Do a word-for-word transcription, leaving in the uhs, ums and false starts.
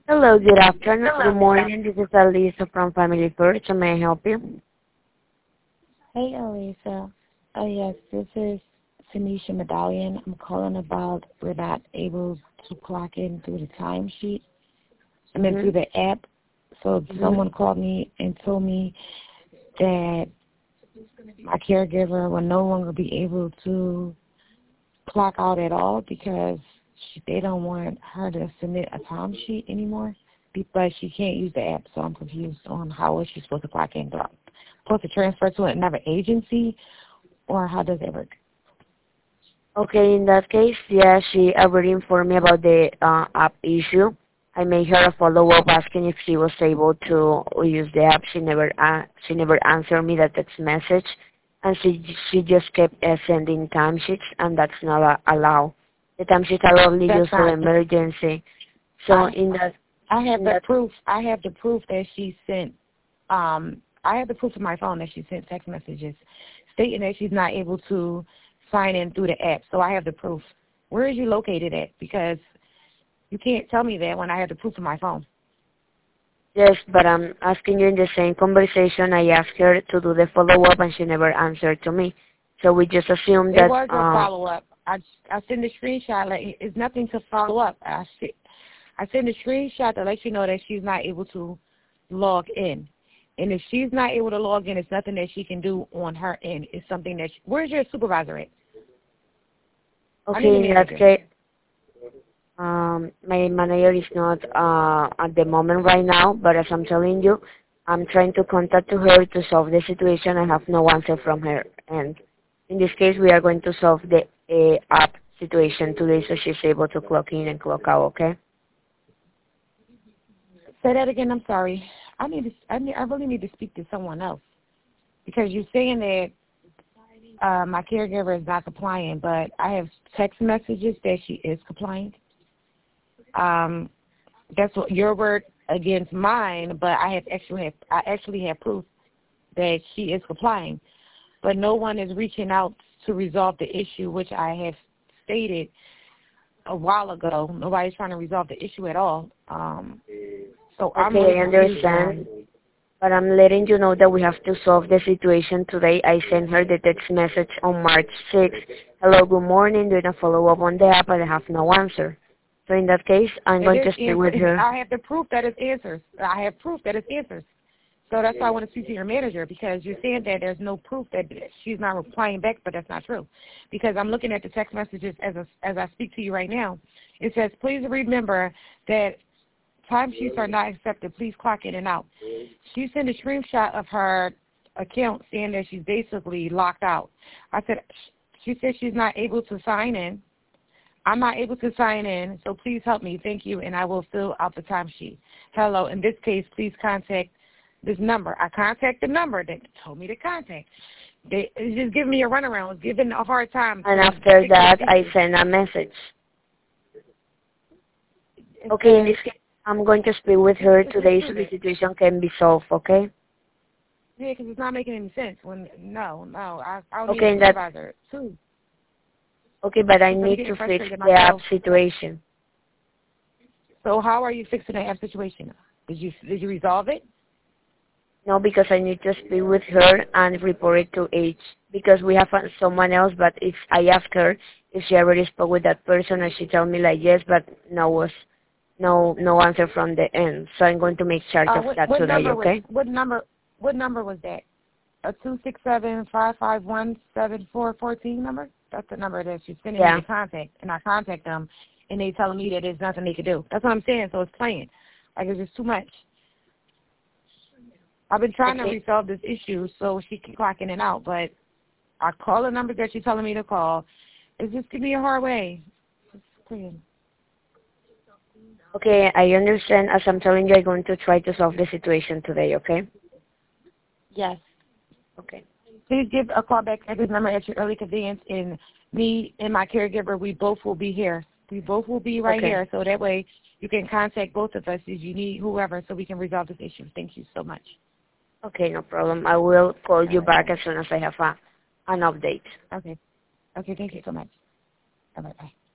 Hello, good afternoon, good morning. This is Alisa from Family First. How may I help you? Hey, Elisa. Oh, yes, this is Tanisha Medallion. I'm calling about we're not able to clock in through the timesheet. I mean, Mm-hmm. through the app. So Mm-hmm. someone called me and told me that my caregiver will no longer be able to clock out at all because she, they don't want her to submit a timesheet anymore, but she can't use the app. So I'm confused on how is she supposed to clock in. Do I supposed to transfer to another agency, or how does it work? Okay, in that case, yeah, she already informed me about the uh, app issue. I made her a follow-up asking if she was able to use the app. She never, uh, she never answered me that text message, and she she just kept uh, sending timesheets, and that's not uh, allowed. The timesheets are only That's used for not. emergency. So I in that, I have in the that, proof. I have the proof that she sent. Um, I have the proof on my phone that she sent text messages stating that she's not able to sign in through the app. So I have the proof. Where is you located at? Because you can't tell me that when I have the proof on my phone. yes, but I'm asking you in the same conversation. I asked her to do the follow-up, and she never answered to me. So we just assumed There that. was a Uh, follow up. I I send a screenshot. Like it's nothing to follow up. I see. I send a screenshot to let you know that she's not able to log in. And if she's not able to log in, it's nothing that she can do on her end. It's something that she, where's your supervisor at? I need a okay, in that manager. case, um, my manager is not uh, at the moment right now, but as I'm telling you, I'm trying to contact to her to solve the situation. I have no answer from her, and in this case, we are going to solve the uh, app situation today, so she's able to clock in and clock out. Okay? Say that again. I'm sorry. I need to. I need. I really need to speak to someone else because you're saying that uh, my caregiver is not compliant, but I have text messages that she is compliant. Um, that's what your word against mine, but I have actually have, I actually have proof that she is complying. But no one is reaching out to resolve the issue, which I have stated a while ago. Nobody's trying to resolve the issue at all. Um, so I'm Okay, really I confused understand. on. But I'm letting you know that we have to solve the situation today. I sent her the text message on March sixth. Hello, good morning. Doing a follow-up on the app, but I have no answer. So in that case, I'm It going is to speak with answers. her. I have the proof that it's answers. I have proof that it's answers. So that's why I want to speak to your manager, because you're saying that there's no proof that she's not replying back, but that's not true. Because I'm looking at the text messages as a, as I speak to you right now. It says, please remember that timesheets are not accepted. Please clock in and out. She sent a screenshot of her account saying that she's basically locked out. I said, she said she's not able to sign in. I'm not able to sign in, so please help me. Thank you, and I will fill out the timesheet. Hello, in this case, please contact this number. I contact the number that told me to contact. They it's just giving me a runaround. It's giving a hard time. And after that, I send a message. Okay, in this case, I'm going to speak with her today so the situation can be solved, okay? Yeah, because it's not making any sense. When No, no, I, I'll need Okay, a in that, supervisor, too. okay, but I Because I'm need getting to fix frustrated the app myself. situation. So how are you fixing the app situation? Did you did you resolve it? No, because I need to speak with her and report it to H. Because we have uh, someone else, but if I ask her if she already spoke with that person, and she told me like yes, but no was no no answer from the end. So I'm going to make charge Uh, of what that what today, number was okay? what number what number was that? A two six seven five five one seven four fourteen number? That's the number that she's sending Yeah. me to contact, and I contact them, and they telling me that there's nothing they can do. That's what I'm saying. So it's playing, like it's just too much. I've been trying Okay. to resolve this issue so she can clock in and out, but I call the number that she's telling me to call. It's just giving me a hard way. It's playing. Okay, I understand. As I'm telling you, I'm going to try to solve the situation today, okay? Yes. Okay. Please give a call back at this number at your early convenience, and me and my caregiver, we both will be here. We both will be right Okay. here, so that way you can contact both of us if you need whoever, so we can resolve this issue. Thank you so much. Okay, no problem. I will call All you right, back bye. as soon as I have a, an update. Okay. Okay, thank you so much. All right, bye.